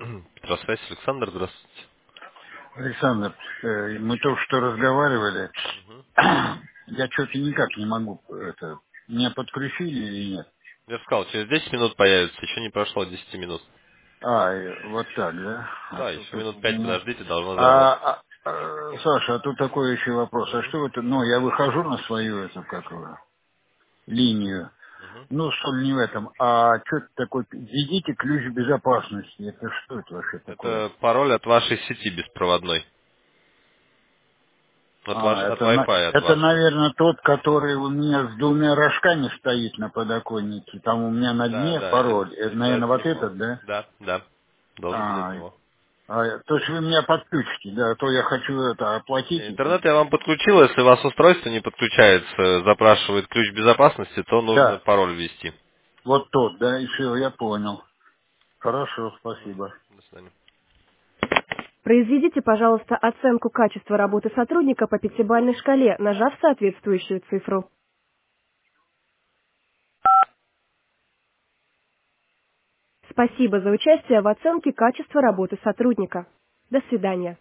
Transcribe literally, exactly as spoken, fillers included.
Петросвязь, Александр, здравствуйте. Александр, э, мы только что разговаривали. Мгм. Я что-то никак не могу, это, меня подключили или нет? Я же сказал, через десять минут появится, еще не прошло десяти минут. А, э, вот так, да? А Да, то еще тут минут у пять меня... подождите, должно А, заработать. а, а, Саша, а тут такой еще вопрос. А Мгм. что это, ну, я выхожу на свою, эту, как его, линию. Мгм. Ну, соль не в этом. А что это такое? Введите ключ безопасности. Это что это вообще такое? Это пароль от вашей сети беспроводной. От, ваш... А, от это, на- Wi-Fi от это, вашего. наверное, тот, который у меня с двумя рожками стоит на подоконнике. Там у меня на Да, дне да, это, пароль. Это, это наверное, от вот него. этот, да? Да, да. Должен быть от А, него. а, то есть вы меня подключите, да? А то я хочу это оплатить. Не, Это. интернет я вам подключил, если у вас устройство не подключается, запрашивает ключ безопасности, то нужно Да, пароль ввести. вот тот, да, и все, я понял. Хорошо, Мгм. спасибо. До свидания. Произведите, пожалуйста, оценку качества работы сотрудника по пятибалльной шкале, нажав соответствующую цифру. Спасибо за участие в оценке качества работы сотрудника. До свидания.